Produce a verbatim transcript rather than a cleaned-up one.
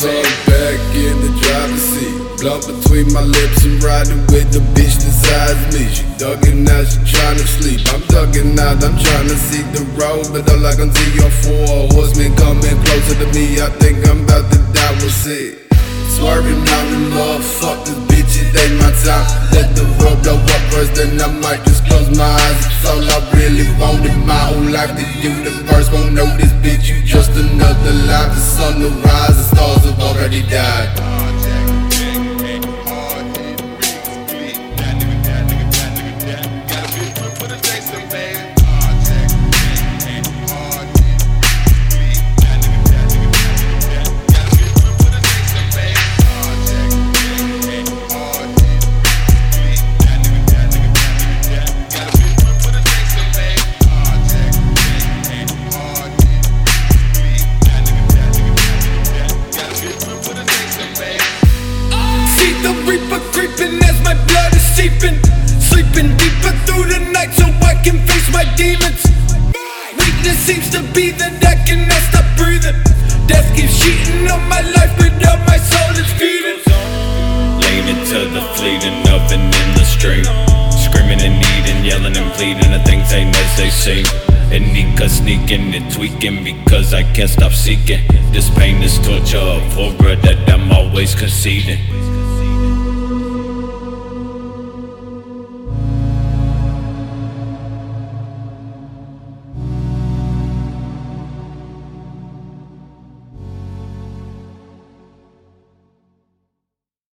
Tuck back in the driver's seat, blunt between my lips and riding with the bitch the size me. She ducking out, she tryna sleep. I'm ducking out, I'm tryna see the road, but all I can see are four horsemen coming closer to me. I think I'm about to die with sick. Swerving out in love, fuck this bitch, it ain't my time. Let the world blow up first, then I might just close my eyes. It's all I really wanted my whole life. The universe won't know this bitch, you just another life. The sun will rise, the stars have already died. Sleeping deeper through the night so I can face my demons. Weakness seems to be that I cannot stop breathing. Death keeps cheating on my life, but now my soul is feeding. Leaning to the fleeting of and in the street, screaming and needing, yelling and pleading. The things ain't as they seem. And Nika sneaking and tweaking because I can't stop seeking. This pain is torture of horror that I'm always conceding.